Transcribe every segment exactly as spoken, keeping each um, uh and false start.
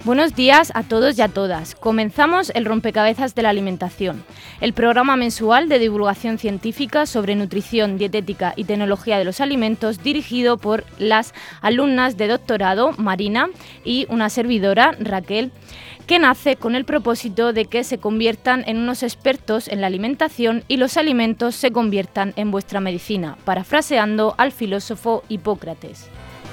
Buenos días a todos y a todas. Comenzamos el rompecabezas de la alimentación, el programa mensual de divulgación científica sobre nutrición, dietética y tecnología de los alimentos, dirigido por las alumnas de doctorado Marina y una servidora, Raquel, que nace con el propósito de que se conviertan en unos expertos en la alimentación y los alimentos se conviertan en vuestra medicina, parafraseando al filósofo Hipócrates.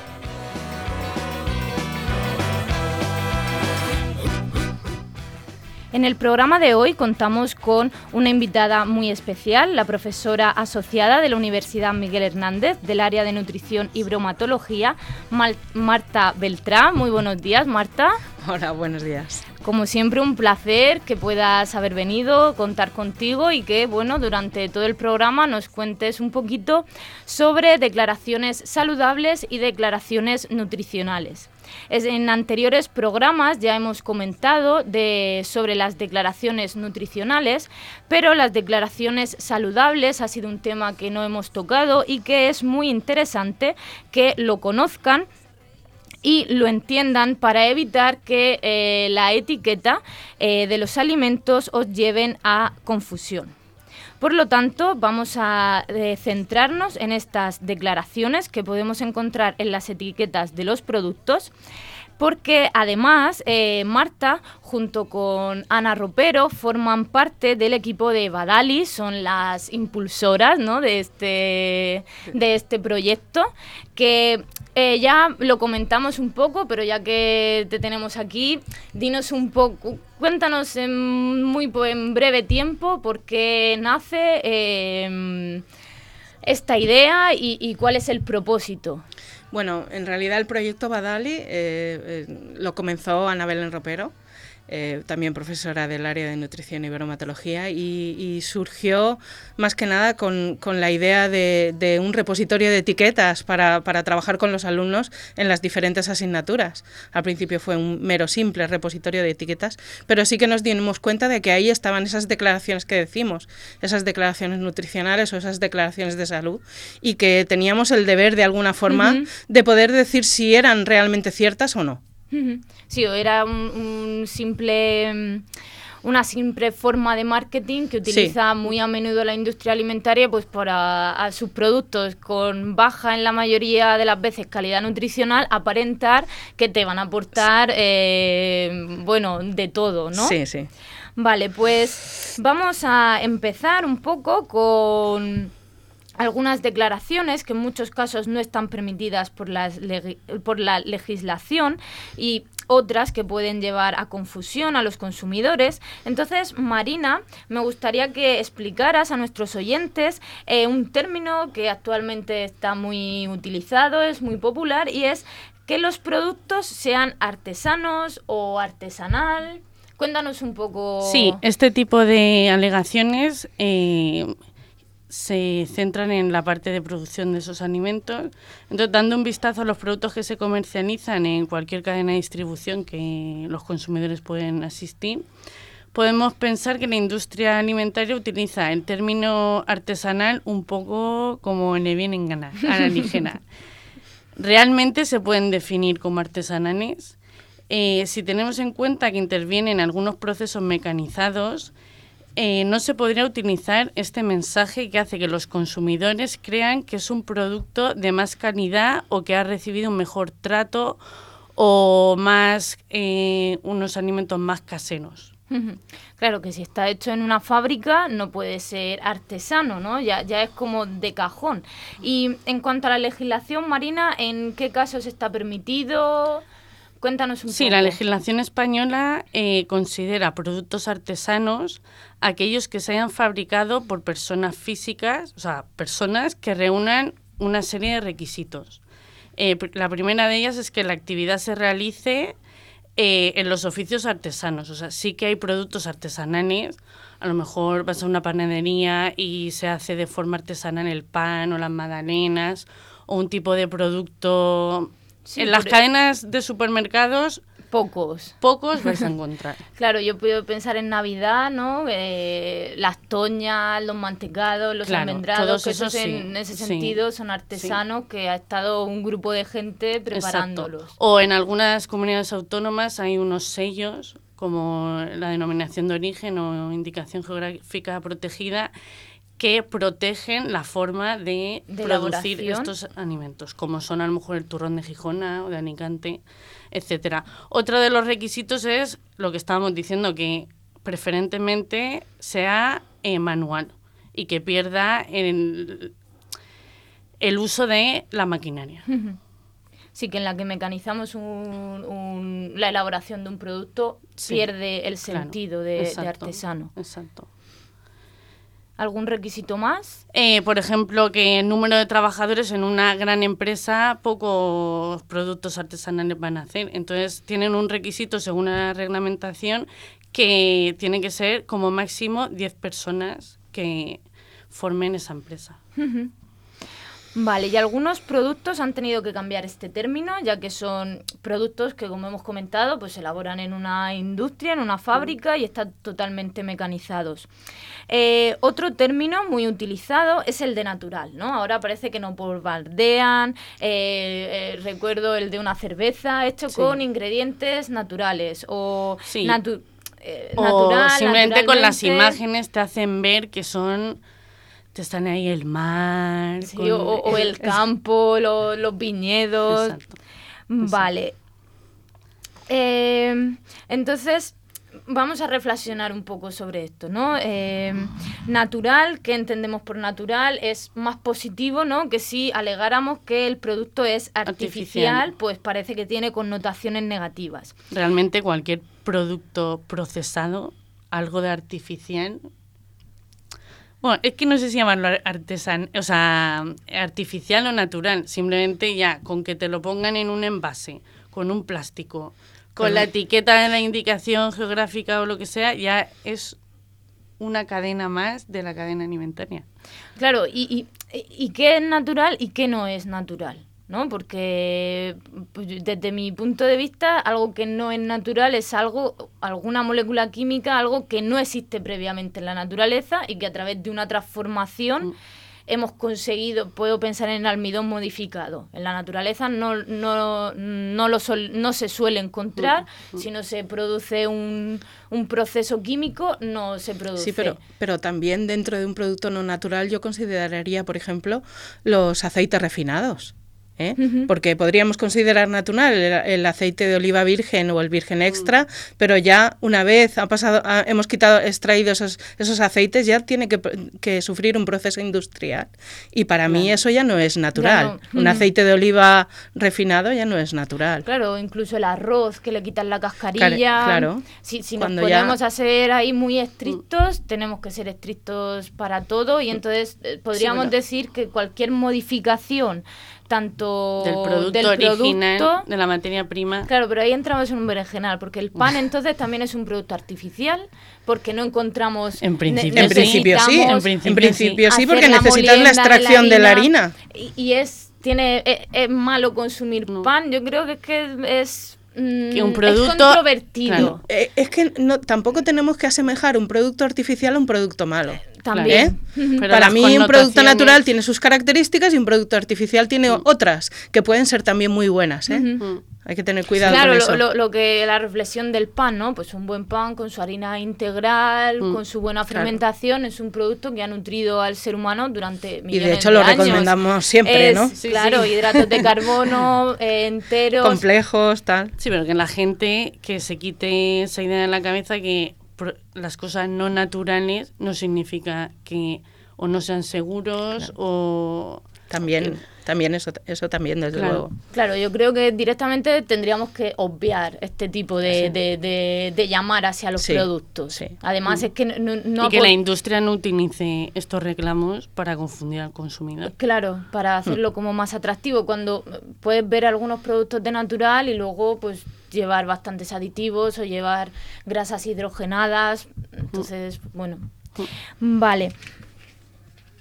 En el programa de hoy contamos con una invitada muy especial, la profesora asociada de la Universidad Miguel Hernández del área de nutrición y bromatología, Mal- Marta Beltrán. Muy buenos días, Marta. Hola, buenos días. Como siempre, un placer que puedas haber venido, contar contigo y que, bueno, durante todo el programa nos cuentes un poquito sobre declaraciones saludables y declaraciones nutricionales. En anteriores programas ya hemos comentado de, sobre las declaraciones nutricionales, pero las declaraciones saludables ha sido un tema que no hemos tocado y que es muy interesante que lo conozcan y lo entiendan para evitar que eh, la etiqueta eh, de los alimentos os lleven a confusión. Por lo tanto, vamos a eh, centrarnos en estas declaraciones que podemos encontrar en las etiquetas de los productos, porque además eh, Marta, junto con Ana Ropero, forman parte del equipo de Badali, son las impulsoras, ¿no?, de este, de este proyecto, que eh, ya lo comentamos un poco, pero ya que te tenemos aquí, dinos un poco, cuéntanos en muy en breve tiempo por qué nace eh, esta idea y, y cuál es el propósito. Bueno, en realidad el proyecto Badali eh, eh, lo comenzó Ana Belén Ropero, eh, también profesora del área de nutrición y bromatología, y, y surgió más que nada con, con la idea de, de un repositorio de etiquetas para, para trabajar con los alumnos en las diferentes asignaturas. Al principio fue un mero simple repositorio de etiquetas, pero sí que nos dimos cuenta de que ahí estaban esas declaraciones que decimos, esas declaraciones nutricionales o esas declaraciones de salud, y que teníamos el deber de alguna forma uh-huh. de poder decir si eran realmente ciertas o no. Sí, era un, un simple, una simple forma de marketing que utiliza sí. muy a menudo la industria alimentaria pues para a sus productos con baja en la mayoría de las veces calidad nutricional aparentar que te van a aportar eh, bueno, de todo, ¿no? Sí, sí. Vale, pues vamos a empezar un poco con algunas declaraciones que en muchos casos no están permitidas por, las leg- por la legislación y otras que pueden llevar a confusión a los consumidores. Entonces, Marina, me gustaría que explicaras a nuestros oyentes eh, un término que actualmente está muy utilizado, es muy popular y es que los productos sean artesanos o artesanal. Cuéntanos un poco. Sí, este tipo de alegaciones Eh... se centran en la parte de producción de esos alimentos. Entonces, dando un vistazo a los productos que se comercializan en cualquier cadena de distribución que los consumidores pueden asistir, podemos pensar que la industria alimentaria utiliza el término artesanal un poco como le viene en gana, a la ligera. Realmente se pueden definir como artesanales. Eh, si tenemos en cuenta que intervienen algunos procesos mecanizados, Eh, no se podría utilizar este mensaje que hace que los consumidores crean que es un producto de más calidad o que ha recibido un mejor trato o más eh, unos alimentos más caseros. Claro que si está hecho en una fábrica no puede ser artesano, ¿no? Ya, ya es como de cajón. Y en cuanto a la legislación, Marina, ¿en qué casos está permitido? Cuéntanos un sí, poco. Sí, la legislación española eh, considera productos artesanos aquellos que se hayan fabricado por personas físicas, o sea, personas que reúnan una serie de requisitos. Eh, la primera de ellas es que la actividad se realice eh, en los oficios artesanos, o sea, sí que hay productos artesanales, a lo mejor vas a una panadería y se hace de forma artesanal el pan o las magdalenas o un tipo de producto. Sí, en las cadenas de supermercados Pocos. Pocos vais a encontrar. Claro, yo puedo pensar en Navidad, ¿no? Eh, las toñas, los mantecados, los Claro, almendrados, todos que esos esos sí, en ese sí. sentido son artesanos Sí. que ha estado un grupo de gente preparándolos. Exacto. O en algunas comunidades autónomas hay unos sellos, como la denominación de origen o indicación geográfica protegida, que protegen la forma de, De producir elaboración. estos alimentos, como son a lo mejor el turrón de Gijona o de Alicante, etcétera. Otro de los requisitos es lo que estábamos diciendo, que preferentemente sea eh, manual y que pierda el, el uso de la maquinaria. Sí, que en la que mecanizamos un, un, la elaboración de un producto Sí, pierde el sentido claro, de, de exacto, artesano. Exacto. ¿Algún requisito más? Eh, por ejemplo, que el número de trabajadores en una gran empresa, pocos productos artesanales van a hacer. Entonces, tienen un requisito según la reglamentación que tiene que ser como máximo diez personas que formen esa empresa. Vale, y algunos productos han tenido que cambiar este término, ya que son productos que, como hemos comentado, pues se elaboran en una industria, en una fábrica y están totalmente mecanizados. Eh, otro término muy utilizado es el de natural, ¿no? Ahora parece que nos bombardean, eh, eh, recuerdo el de una cerveza hecho Sí. con ingredientes naturales o Sí. natu- eh, O natural, simplemente con las naturalmente. imágenes te hacen ver que son... Te están ahí el mar... Sí, con- o, o el campo, lo- los viñedos. Exacto. Vale. Eh, entonces, vamos a reflexionar un poco sobre esto, ¿no? Eh, natural, ¿qué entendemos por natural? Es más positivo, ¿no? Que si alegáramos que el producto es artificial, Artificial. pues parece que tiene connotaciones negativas. Realmente cualquier producto procesado, algo de artificial... Bueno, es que no sé si llamarlo artesan, o sea, artificial o natural. Simplemente ya, con que te lo pongan en un envase, con un plástico, con Pero- la etiqueta de la indicación geográfica o lo que sea, ya es una cadena más de la cadena alimentaria. Claro, y, y, y qué es natural y qué no es natural, ¿no? Porque pues, desde mi punto de vista, algo que no es natural es algo, alguna molécula química, algo que no existe previamente en la naturaleza y que a través de una transformación Mm. hemos conseguido, puedo pensar en el almidón modificado. En la naturaleza no, no, no, lo sol- no se suele encontrar, Mm, mm. si no se produce un, un proceso químico, no se produce. Sí, pero, pero también dentro de un producto no natural yo consideraría, por ejemplo, los aceites refinados. ¿eh? Ujú. Porque podríamos considerar natural el, el aceite de oliva virgen o el virgen extra, pero ya una vez ha pasado, ha- hemos quitado, extraído esos, esos aceites, ya tiene que, que sufrir un proceso industrial. Y para mí Claro. eso ya no es natural. no. Un Ujú. aceite de oliva refinado ya no es natural. Claro, incluso el arroz que le quitan la cascarilla. Claro, claro. Si, si nos Cuando ya- ponemos a ser ahí muy estrictos, tenemos que ser estrictos para todo y entonces eh, podríamos bueno. decir que cualquier modificación, tanto Del producto del original, producto- de la materia prima. Claro, pero ahí entramos en un berenjenal, porque el pan entonces también es un producto artificial, porque no encontramos... En principio ne- En principio sí, en, necesitamos prin- en principio principio sí, hacer porque la necesitas la molienda de extracción de la harina. Y, y es tiene es, es malo consumir No. pan. Yo creo que es que es mm, Que un es producto- controvertido. claro. Eh, es que no, tampoco tenemos que asemejar un producto artificial a un producto malo. También. Pero Para las mí un producto connotaciones- natural tiene sus características y un producto artificial tiene Mm. otras, que pueden ser también muy buenas. ¿eh? Ujú. Mm. Hay que tener cuidado Claro, con lo, eso. lo, lo que la reflexión del pan, ¿no? Pues un buen pan con su harina integral, Mm, con su buena claro. fermentación, es un producto que ha nutrido al ser humano durante Y millones de hecho lo años. recomendamos siempre, Es, ¿no? Sí, claro, sí. hidratos de carbono eh, enteros. Complejos, tal. Sí, pero que la gente que se quite esa idea de la cabeza que pro- las cosas no naturales no significa que o no sean seguros o... También, también eso, eso también, desde Claro. luego. Claro, yo creo que directamente tendríamos que obviar este tipo de, Sí. de, de- de llamar hacia los Sí, productos. sí. Además, Mm. es que no, no- no y que po- la industria no utilice estos reclamos para confundir al consumidor. Claro, para hacerlo como más atractivo, cuando eh, puedes ver algunos productos de natural y luego pues llevar bastantes aditivos o llevar grasas hidrogenadas, entonces, bueno, vale.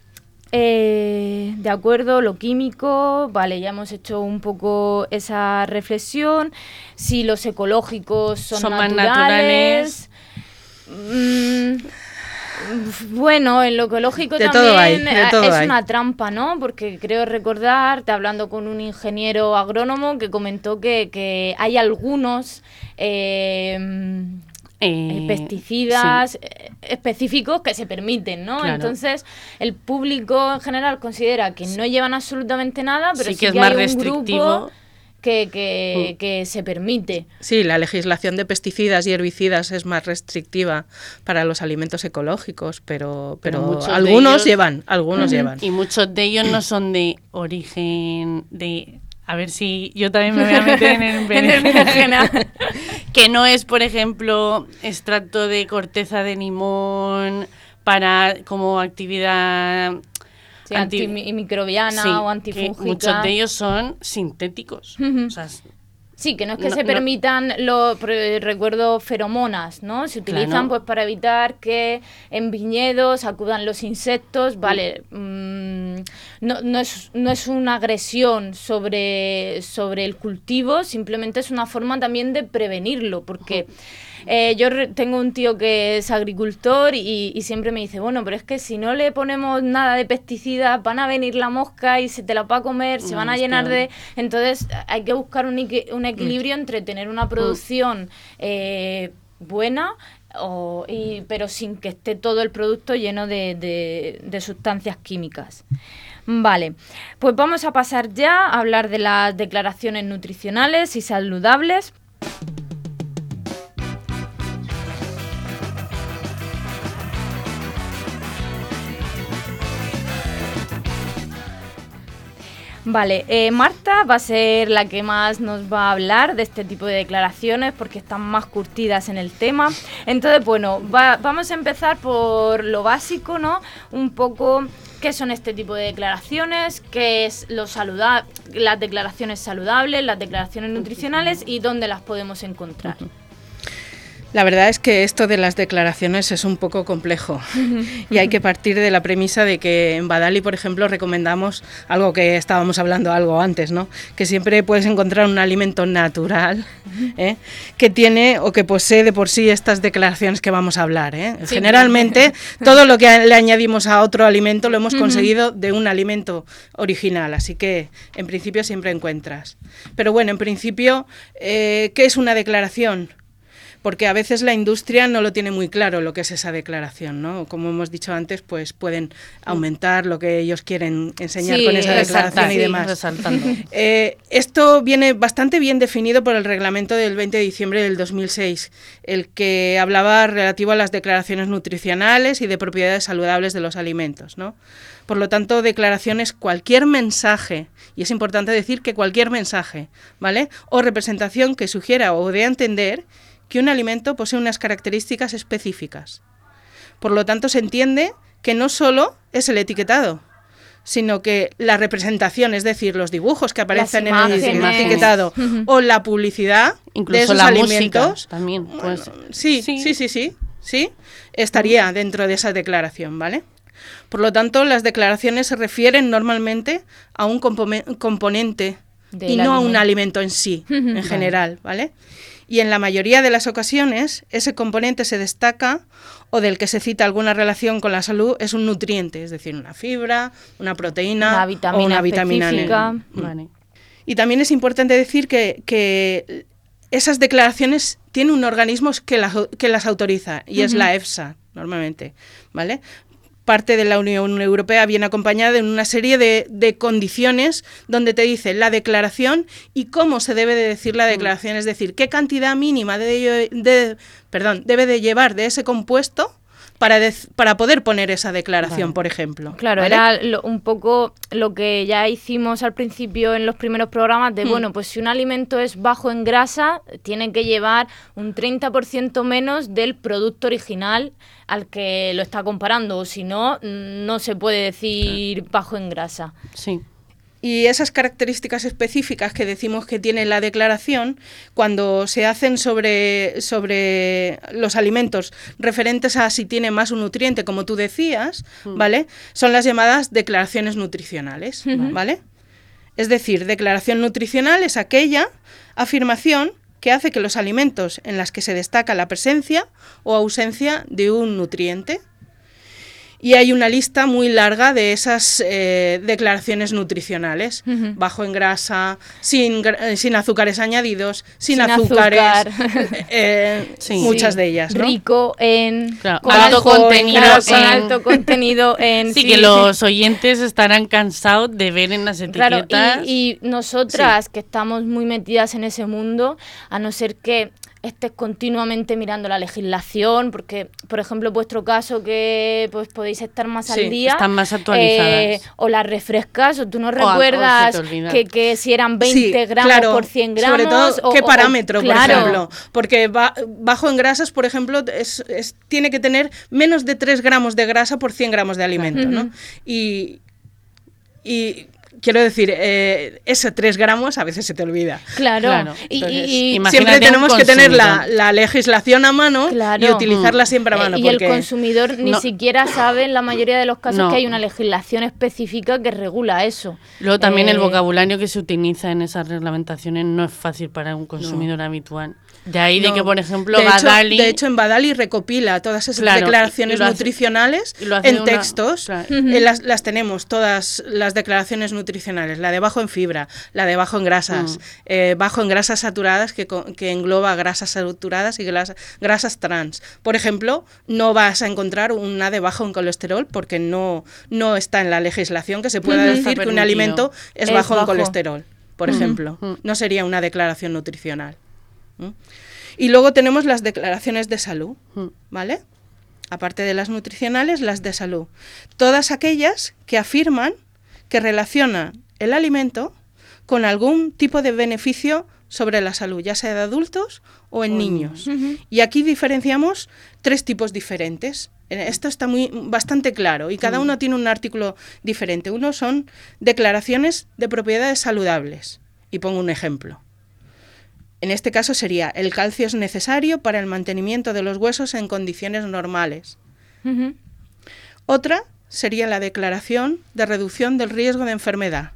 Eh, de acuerdo, lo químico, vale, ya hemos hecho un poco esa reflexión. Si los ecológicos son, son naturales, más naturales. Mmm, bueno, en lo ecológico de también todo hay, de todo es hay. una trampa, ¿no? Porque creo recordar, hablando con un ingeniero agrónomo que comentó que, que hay algunos... Eh, Eh, pesticidas sí. eh, específicos que se permiten, ¿no? Claro. Entonces, el público en general considera que no llevan absolutamente nada, pero sí, sí que, es que más hay un restrictivo. grupo que, que, que se permite. Sí, la legislación de pesticidas y herbicidas es más restrictiva para los alimentos ecológicos, pero, pero, pero algunos ellos, llevan, algunos uh-huh. llevan. Y muchos de ellos no son de origen de... A ver si yo también me voy a meter en el berenjena. Que no es, por ejemplo, extracto de corteza de limón para como actividad sí, anti- antimicrobiana sí, o antifúngica. Muchos de ellos son sintéticos. Uh-huh. O sea, sí, que no es que no, se permitan, no. lo, recuerdo, feromonas, ¿no? Se utilizan claro. pues para evitar que en viñedos acudan los insectos, vale, mmm, no, no, es, no es una agresión sobre, sobre el cultivo, simplemente es una forma también de prevenirlo, porque... Eh, yo re- tengo un tío que es agricultor y, y siempre me dice, bueno, pero es que si no le ponemos nada de pesticidas van a venir la mosca y se te la va a comer, se no, van a llenar que... de... Entonces hay que buscar un, equi- un equilibrio mm. entre tener una producción eh, buena, o, y, pero sin que esté todo el producto lleno de, de, de sustancias químicas. Vale, pues vamos a pasar ya a hablar de las declaraciones nutricionales y saludables. Vale, eh, Marta va a ser la que más nos va a hablar de este tipo de declaraciones porque están más curtidas en el tema. Entonces, bueno, va, vamos a empezar por lo básico, ¿no? Un poco qué son este tipo de declaraciones, qué es lo saluda- las declaraciones saludables, las declaraciones nutricionales y dónde las podemos encontrar. La verdad es que esto de las declaraciones es un poco complejo y hay que partir de la premisa de que en Badali, por ejemplo, recomendamos algo que estábamos hablando algo antes, ¿no? Que siempre puedes encontrar un alimento natural ¿eh? que tiene o que posee de por sí estas declaraciones que vamos a hablar. ¿eh? Sí, generalmente todo lo que le añadimos a otro alimento lo hemos conseguido de un alimento original, así que en principio siempre encuentras. Pero bueno, en principio, eh, ¿qué es una declaración? Porque a veces la industria no lo tiene muy claro lo que es esa declaración, ¿no? Como hemos dicho antes, pues pueden aumentar lo que ellos quieren enseñar sí, con esa declaración resaltar, y demás. Sí, eh, esto viene bastante bien definido por el reglamento del veinte de diciembre del dos mil seis, el que hablaba relativo a las declaraciones nutricionales y de propiedades saludables de los alimentos, ¿no? Por lo tanto, declaración es cualquier mensaje, y es importante decir que cualquier mensaje, ¿vale? O representación que sugiera o dé a entender que un alimento posee unas características específicas. Por lo tanto, se entiende que no solo es el etiquetado, sino que la representación, es decir, los dibujos que aparecen en el etiquetado uh-huh. o la publicidad incluso de esos la alimentos, música también, pues, bueno, sí, sí, sí, sí, sí, sí, estaría dentro de esa declaración, ¿vale? Por lo tanto, las declaraciones se refieren normalmente a un compo- componente y no alimento. a un alimento en sí, uh-huh. en general, ¿vale? Y en la mayoría de las ocasiones ese componente se destaca o del que se cita alguna relación con la salud es un nutriente, es decir, una fibra, una proteína una vitamina o una vitamina específica. Vale. Y también es importante decir que, que esas declaraciones tienen un organismo que, la, que las autoriza y uh-huh. es la EFSA normalmente, ¿vale? Parte de la Unión Europea viene acompañada de una serie de, de condiciones donde te dice la declaración y cómo se debe de decir la declaración, es decir, qué cantidad mínima de, de, perdón, debe de llevar de ese compuesto para, de, para poder poner esa declaración, vale. por ejemplo. Claro, ¿vale? era lo, un poco lo que ya hicimos al principio en los primeros programas de, hmm. bueno, pues si un alimento es bajo en grasa, tiene que llevar un treinta por ciento menos del producto original al que lo está comparando, o si no, no se puede decir bajo en grasa. Sí. y esas características específicas que decimos que tiene la declaración, cuando se hacen sobre, sobre los alimentos referentes a si tiene más un nutriente, como tú decías, mm. ¿vale? Son las llamadas declaraciones nutricionales, uh-huh. ¿vale? Es decir, declaración nutricional es aquella afirmación que hace que los alimentos en las que se destaca la presencia o ausencia de un nutriente. Y hay una lista muy larga de esas eh, declaraciones nutricionales. Uh-huh. Bajo en grasa, sin, eh, sin azúcares añadidos, sin, sin azúcares, azúcar. eh, sí. muchas de ellas, ¿no? Rico en... Claro, con alto contenido en, en, alto contenido en... Sí, sí, que los oyentes estarán cansados de ver en las etiquetas... Claro, y, y nosotras, sí. que estamos muy metidas en ese mundo, a no ser que estés continuamente mirando la legislación, porque, por ejemplo, en vuestro caso, que pues podéis estar más sí, al día, están más actualizadas. Eh, o las refrescas, o tú no recuerdas o, o que, que si eran veinte sí, gramos claro, por cien gramos. Sobre todo, o, ¿qué o, parámetro, o, por claro. ejemplo? Porque ba bajo en grasas, por ejemplo, es, es, tiene que tener menos de tres gramos de grasa por cien gramos de alimento, uh-huh. ¿no? Y... y quiero decir, eh, ese tres gramos a veces se te olvida. Claro. claro. Entonces, y, y siempre tenemos que tener la, la legislación a mano claro. y utilizarla siempre a mano. Y porque el consumidor ni no. siquiera sabe en la mayoría de los casos no. que hay una legislación específica que regula eso. Luego también eh, el vocabulario que se utiliza en esas reglamentaciones no es fácil para un consumidor no. habitual. De ahí no. de que, por ejemplo, de Badali... Hecho, de hecho, en Badali recopila todas esas claro, declaraciones hace, nutricionales en una, textos. Claro. Uh-huh. eh, las, las tenemos, todas las declaraciones nutricionales. La de bajo en fibra, la de bajo en grasas, uh-huh. eh, bajo en grasas saturadas, que, que engloba grasas saturadas y grasas, grasas trans. Por ejemplo, no vas a encontrar una de bajo en colesterol porque no, no está en la legislación que se pueda uh-huh. decir que un alimento es, es bajo, bajo en colesterol, por uh-huh. ejemplo. Uh-huh. No sería una declaración nutricional. Y luego tenemos las declaraciones de salud, ¿vale? Aparte de las nutricionales, las de salud. Todas aquellas que afirman que relacionan el alimento con algún tipo de beneficio sobre la salud, ya sea de adultos o en oh. niños. Uh-huh. Y aquí diferenciamos tres tipos diferentes. Esto está muy bastante claro y cada uh-huh. uno tiene un artículo diferente. Uno son declaraciones de propiedades saludables. Y pongo un ejemplo. En este caso sería, el calcio es necesario para el mantenimiento de los huesos en condiciones normales. Uh-huh. Otra sería la declaración de reducción del riesgo de enfermedad.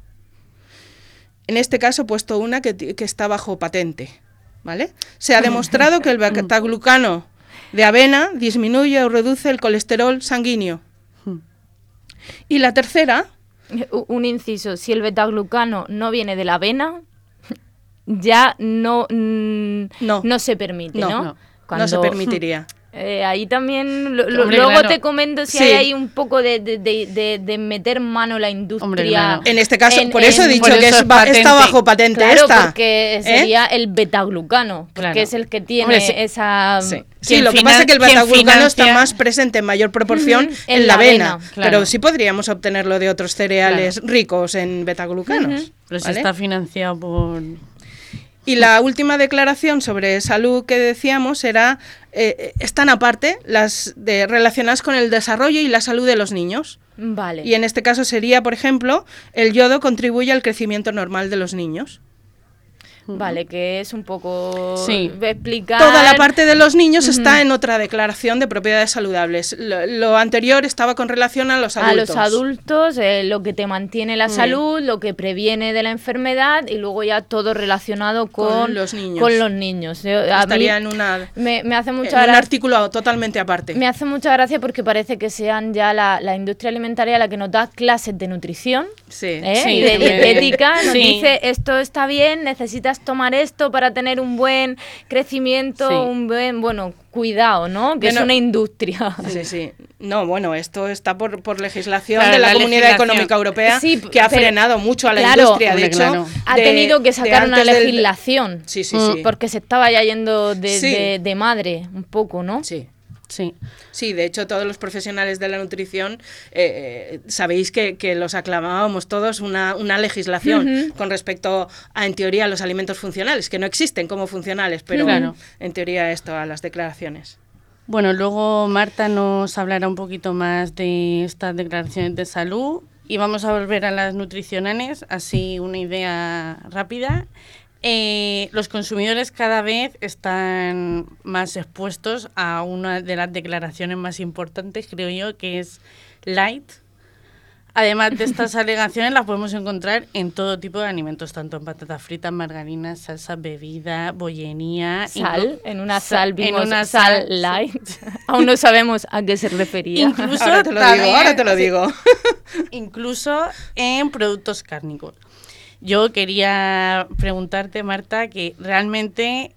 En este caso he puesto una que, que está bajo patente, ¿vale? Se ha demostrado que el betaglucano de avena disminuye o reduce el colesterol sanguíneo. Y la tercera... Un inciso, si el betaglucano no viene de la avena... ya no, mm, no no se permite, ¿no? No, no, Cuando, no se permitiría. Eh, ahí también, lo, Hombre, luego claro. te comento si sí. hay ahí un poco de, de, de, de meter mano la industria. Hombre, claro. En este caso, en, por eso en, he dicho que es está bajo patente claro, esta. porque sería ¿eh? el betaglucano, porque claro. es el que tiene Hombre, sí. esa... Sí, sí lo que pasa es que el betaglucano está más presente en mayor proporción uh-huh. en, en la avena, avena claro. pero sí podríamos obtenerlo de otros cereales claro. ricos en betaglucanos. Uh-huh. Pero ¿vale? si está financiado por... Y la última declaración sobre salud que decíamos era, eh, están aparte, las de, relacionadas con el desarrollo y la salud de los niños. Vale. Y en este caso sería, por ejemplo, el yodo contribuye al crecimiento normal de los niños. Vale, que es un poco sí. explicar... Toda la parte de los niños uh-huh. está en otra declaración de propiedades saludables. Lo, lo anterior estaba con relación a los adultos. A los adultos, eh, lo que te mantiene la uh-huh. salud, lo que previene de la enfermedad y luego ya todo relacionado con, con los niños. Con los niños. Eh, a Estaría en, una, me, me hace mucha en gracia, un artículo totalmente aparte. Me hace mucha gracia porque parece que sean ya la, la industria alimentaria la que nos da clases de nutrición sí. ¿eh? Sí. y de dietética. Nos sí. dice, esto está bien, necesitas tomar esto para tener un buen crecimiento, sí. un buen, bueno, cuidado, ¿no? Que bueno, es una industria. Sí, sí. No, bueno, esto está por, por legislación claro, de la, la Comunidad Económica Europea, sí, que ha frenado mucho a la claro, industria. Hombre, de hecho, claro. de, ha tenido que sacar una legislación. Del... Sí, sí, sí. Porque se estaba ya yendo de, sí. de, de madre, un poco, ¿no? Sí. Sí. Sí, de hecho todos los profesionales de la nutrición eh, sabéis que, que los aclamábamos todos una, una legislación uh-huh. con respecto a, en teoría, los alimentos funcionales, que no existen como funcionales, pero claro. en teoría esto, a las declaraciones. Bueno, luego Marta nos hablará un poquito más de estas declaraciones de salud y vamos a volver a las nutricionales, así una idea rápida. Eh, los consumidores cada vez están más expuestos a una de las declaraciones más importantes, creo yo, que es light. Además de estas alegaciones, las podemos encontrar en todo tipo de alimentos, tanto en patatas fritas, margarinas, salsas, bebida, bollería. Sal, en una sal vimos en una sal, sal light. sí. Aún no sabemos a qué se refería. Incluso ahora te lo también, digo, ahora te lo sí, digo. Incluso en productos cárnicos. Yo quería preguntarte, Marta, que realmente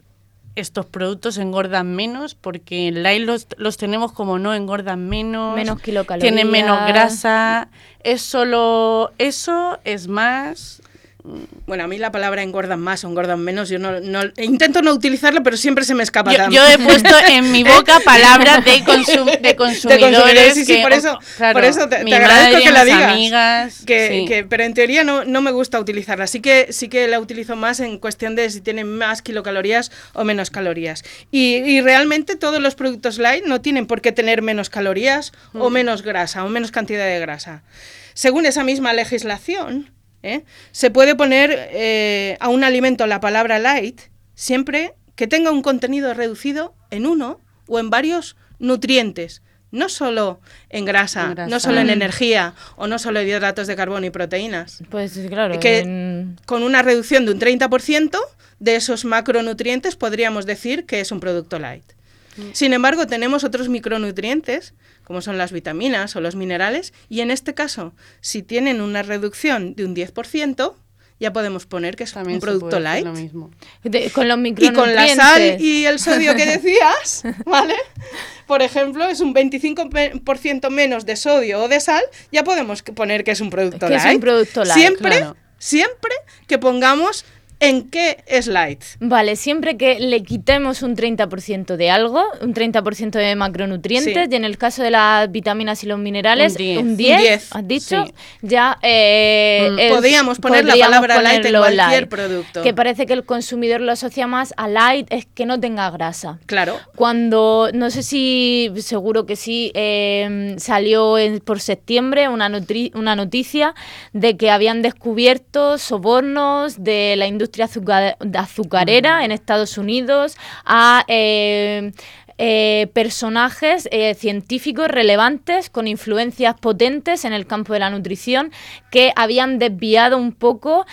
estos productos engordan menos, porque en light los, los tenemos como no engordan menos, Menos kilocalorías. tienen menos grasa. ¿Es solo eso? ¿Es más? Bueno, a mí la palabra engordan más o engordan menos, yo no, no intento no utilizarla, pero siempre se me escapa. Yo, también. yo he puesto en mi boca palabras de, consum, de consumidores. De consumidores, sí, sí, que, por eso, claro, por eso te, mi te agradezco madre, que la mis digas. Amigas, que, sí. que, pero en teoría no, no me gusta utilizarla. Sí que, sí que la utilizo más en cuestión de si tienen más kilocalorías o menos calorías. Y, y realmente todos los productos light no tienen por qué tener menos calorías mm. o menos grasa o menos cantidad de grasa. Según esa misma legislación, ¿eh? se puede poner eh, a un alimento la palabra light siempre que tenga un contenido reducido en uno o en varios nutrientes, no solo en grasa, en grasa. no solo en energía o no solo en hidratos de carbono y proteínas. Pues claro. Que en... con una reducción de un treinta por ciento de esos macronutrientes podríamos decir que es un producto light. Sin embargo, tenemos otros micronutrientes, como son las vitaminas o los minerales, y en este caso, si tienen una reducción de un diez por ciento, ya podemos poner que es También un producto light. Lo mismo. De, con los Y micronutrientes. con la sal y el sodio que decías, ¿vale? Por ejemplo, es un veinticinco por ciento menos de sodio o de sal, ya podemos poner que es un producto que light. es un producto light. Siempre, claro. siempre que pongamos en qué es light. Vale, siempre que le quitemos un treinta por ciento de algo, un treinta por ciento de macronutrientes, Sí. y en el caso de las vitaminas y los minerales, Un diez. un diez, Un diez, ¿has dicho? sí. Ya eh, Mm. es- Podríamos poner la podríamos palabra light en ponerlo cualquier light, producto. que parece que el consumidor lo asocia más a light, es que no tenga grasa. Claro. Cuando, no sé si, seguro que sí, eh, salió en, por septiembre una, nutri, una noticia de que habían descubierto sobornos de la industria azucar, azucarera en Estados Unidos a... Eh, Eh, personajes eh, científicos relevantes con influencias potentes en el campo de la nutrición que habían desviado un poco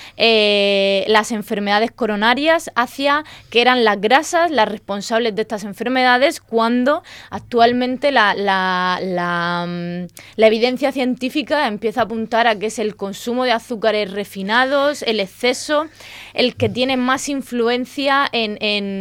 eh, las enfermedades coronarias hacia que eran las grasas las responsables de estas enfermedades, cuando actualmente la, la, la, la evidencia científica empieza a apuntar a que es el consumo de azúcares refinados, el exceso, el que tiene más influencia en...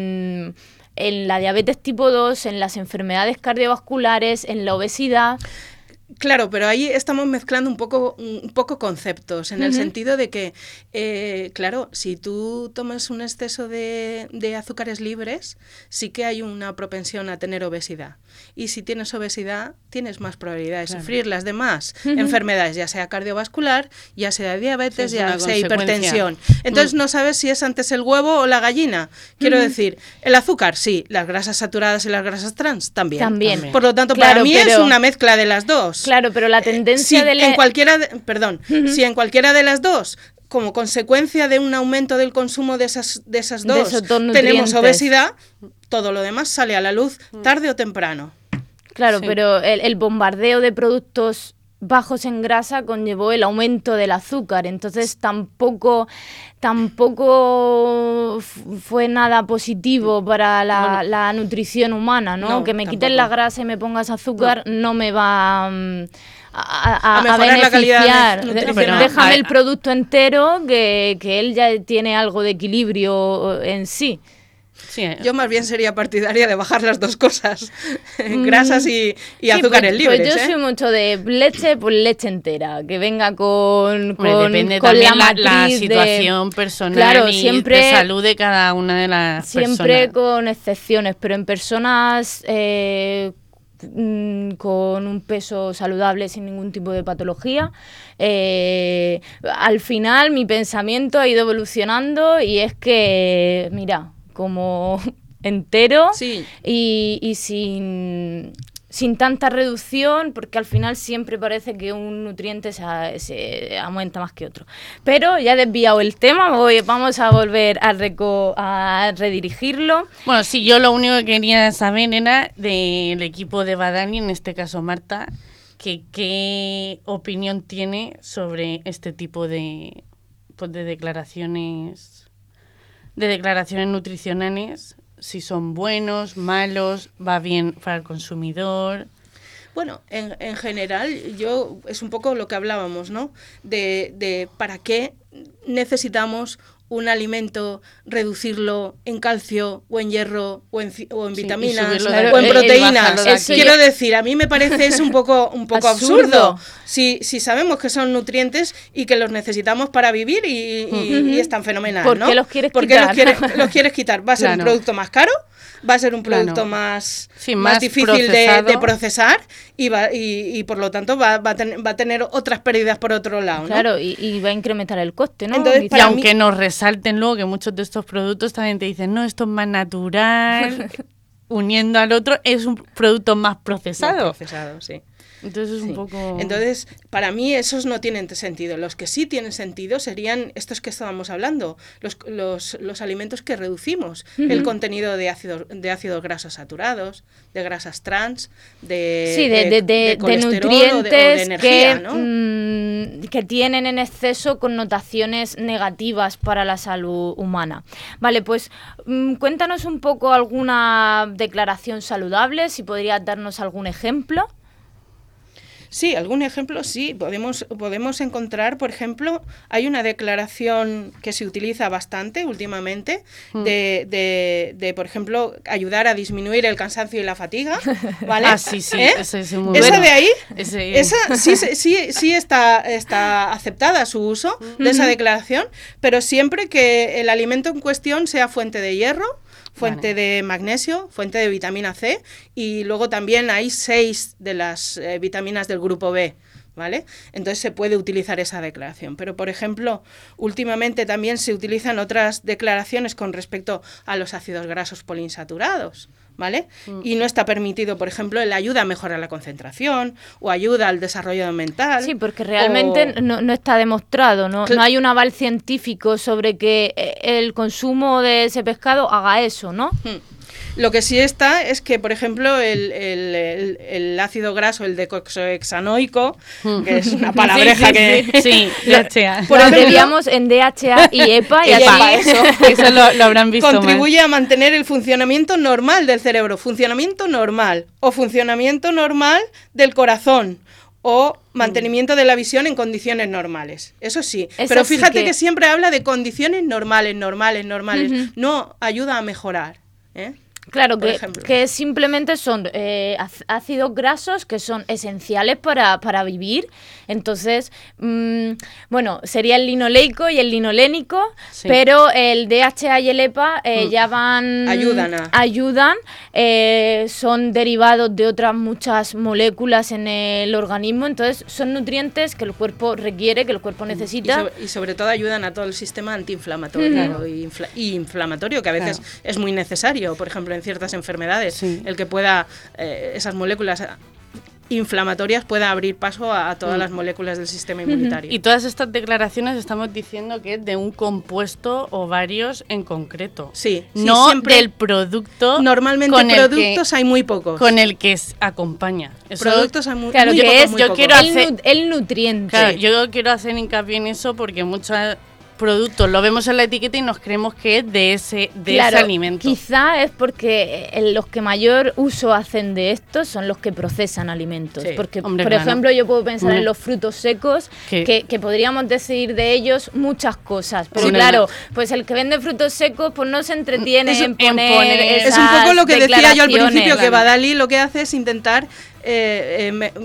en en la diabetes tipo dos, en las enfermedades cardiovasculares, en la obesidad. Claro, pero ahí estamos mezclando un poco, un poco conceptos, en el Uh-huh. sentido de que, eh, claro, si tú tomas un exceso de, de azúcares libres, sí que hay una propensión a tener obesidad. Y si tienes obesidad, tienes más probabilidad de Claro. sufrir las demás Uh-huh. enfermedades, ya sea cardiovascular, ya sea diabetes, Sí, es ya una sea consecuencia. hipertensión. Entonces Mm. no sabes si es antes el huevo o la gallina. Quiero Uh-huh. decir, el azúcar, sí, las grasas saturadas y las grasas trans, también. También. Por lo tanto, Claro, para mí es pero- una mezcla de las dos. Claro, pero la tendencia Si de... en cualquiera de, perdón, Ujú. si en cualquiera de las dos, como consecuencia de un aumento del consumo de esas, de esas De dos, esos dos tenemos nutrientes. obesidad, todo lo demás sale a la luz tarde o temprano. Claro, Sí. pero el, el bombardeo de productos bajos en grasa conllevó el aumento del azúcar, entonces tampoco tampoco f- fue nada positivo para la, Bueno. la nutrición humana, ¿no? No, que me quiten tampoco. la grasa y me pongas azúcar no, me va mm, a, a- A a mejorar la calidad beneficiar. nu- De- nutricional. Déjame Pero- el producto entero, que, que él ya tiene algo de equilibrio en sí. Sí, eh, Yo más bien sería partidaria de bajar las dos cosas, Mm. grasas y, y Sí, azúcares pues, libres. Pues yo ¿eh? soy mucho de leche, pues leche entera, que venga con, hombre, con, depende con también la, la la matriz de- situación personal Claro, y siempre- de salud de cada una de las Siempre personas. con excepciones, pero en personas eh, mm, con un peso saludable sin ningún tipo de patología, eh, al final mi pensamiento ha ido evolucionando y es que, mira, como entero Sí. y, y sin sin tanta reducción, porque al final siempre parece que un nutriente se, se aumenta más que otro. Pero ya he desviado el tema, voy, vamos a volver a, reco, a redirigirlo. Bueno, sí, yo lo único que quería saber era del equipo de Badali, en este caso Marta, que qué opinión tiene sobre este tipo de, pues, de declaraciones, de declaraciones nutricionales. Si son buenos, malos, va bien para el consumidor. Bueno, en, en general, yo es un poco lo que hablábamos, ¿no? De, de para qué necesitamos un alimento, reducirlo en calcio o en hierro o en, o en sí, vitaminas de, o en proteínas. Quiero yo... decir, a mí me parece es un poco un poco absurdo, absurdo. Si, si sabemos que son nutrientes y que los necesitamos para vivir y, y, uh-huh. y están fenomenal, ¿Por ¿no? qué los quieres ¿Por quitar? qué los quieres, los quieres quitar? ¿Va a ser claro. un producto más caro? Va a ser un producto claro. más, sí, más, más difícil de, de procesar y, va, y, y por lo tanto va, va, a ten, va a tener otras pérdidas por otro lado, ¿no? Claro, y, y va a incrementar el coste, ¿no? Entonces, y aunque mí... nos resalten luego que muchos de estos productos también te dicen, no, esto es más natural, uniendo al otro, es un producto más procesado. Más procesado, sí. Entonces es sí. un poco... Entonces, para mí esos no tienen sentido. Los que sí tienen sentido serían estos que estábamos hablando, los, los, los alimentos que reducimos, uh-huh. el contenido de ácidos, de ácidos grasos saturados, de grasas trans, de, sí, de, de, de, de, de nutrientes o de, o de energía, que, ¿no? mmm, que tienen en exceso connotaciones negativas para la salud humana. Vale, pues mmm, cuéntanos un poco alguna declaración saludable, si podrías darnos algún ejemplo. Sí, algún ejemplo sí. Podemos, podemos encontrar, por ejemplo, hay una declaración que se utiliza bastante últimamente mm. de, de, de, por ejemplo, ayudar a disminuir el cansancio y la fatiga, ¿vale? Ah, sí, sí. ¿Eh? Ese, ese muy esa bueno. de ahí, ese... esa sí, sí, sí está, está aceptada su uso de mm-hmm. esa declaración, pero siempre que el alimento en cuestión sea fuente de hierro, fuente vale. de magnesio, fuente de vitamina C, y luego también hay seis de las eh, vitaminas del grupo B, ¿vale? Entonces se puede utilizar esa declaración. Pero, por ejemplo, últimamente también se utilizan otras declaraciones con respecto a los ácidos grasos poliinsaturados, ¿vale? Mm. Y no está permitido, por ejemplo, el ayuda a mejorar la concentración o ayuda al desarrollo mental. Sí, porque realmente o... no, no está demostrado, ¿no? Cl- no hay un aval científico sobre que el consumo de ese pescado haga eso, ¿no? Mm. Lo que sí está es que, por ejemplo, el, el, el, el ácido graso, el decoxohexanoico, que es una palabreja sí, sí, que... Sí, D H A. Por ejemplo, veíamos en D H A y EPA y, y así EPA, eso, eso lo, lo habrán visto contribuye más. a mantener el funcionamiento normal del cerebro, funcionamiento normal, o funcionamiento normal del corazón, o mantenimiento de la visión en condiciones normales. Eso sí, Eso pero fíjate sí que... que siempre habla de condiciones normales, normales, normales. Uh-huh. No ayuda a mejorar, ¿eh? Claro, que, que simplemente son eh, ácidos grasos que son esenciales para, para vivir. Entonces, mmm, bueno, sería el linoleico y el linolénico, sí. pero el D H A y el EPA eh, mm. ya van... Ayudan. A... Ayudan, eh, son derivados de otras muchas moléculas en el organismo, entonces son nutrientes que el cuerpo requiere, que el cuerpo necesita. Y sobre, y sobre todo ayudan a todo el sistema antiinflamatorio mm. y, infla- y inflamatorio, que a veces claro. es muy necesario, por ejemplo, en ciertas enfermedades, sí. el que pueda eh, esas moléculas inflamatorias pueda abrir paso a, a todas mm. las moléculas del sistema inmunitario. Y todas estas declaraciones estamos diciendo que es de un compuesto o varios en concreto. Sí, no sí, siempre del producto. Normalmente con productos que, hay muy pocos. Con el que es, acompaña. Eso, productos hay muy, claro, muy que pocos, es, muy yo pocos. quiero hacer el, el nutriente. Claro, yo quiero hacer hincapié en eso porque muchas productos lo vemos en la etiqueta y nos creemos que es de ese de claro, ese alimento. Quizá es porque los que mayor uso hacen de estos son los que procesan alimentos. Sí. Porque, Hombre, por claro. ejemplo, yo puedo pensar mm. en los frutos secos, que, que podríamos decir de ellos muchas cosas. Pero sí, claro, no. pues el que vende frutos secos pues no se entretiene es, en poner, en poner esas Es un poco lo que decía yo al principio, claro. que Badali lo que hace es intentar... Eh, eh, me,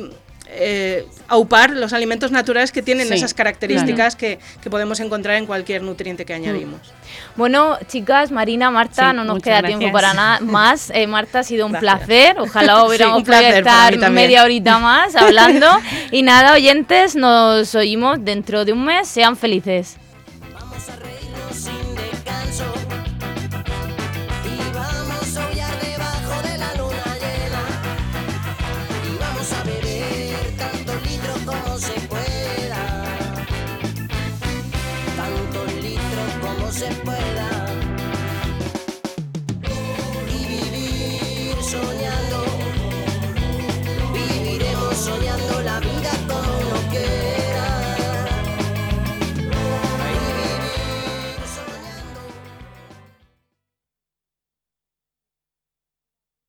Eh, aupar los alimentos naturales que tienen sí, esas características claro. que, que podemos encontrar en cualquier nutriente que añadimos. Bueno, chicas, Marina, Marta, sí, no nos queda gracias. tiempo para nada más. Eh, Marta, ha sido un gracias. placer. Ojalá hubiéramos sí, podido estar media horita más hablando. Y nada, oyentes, nos oímos dentro de un mes. Sean felices. Vamos a reírnos sin descanso. Y vamos a aullar debajo de la luna llena. se puede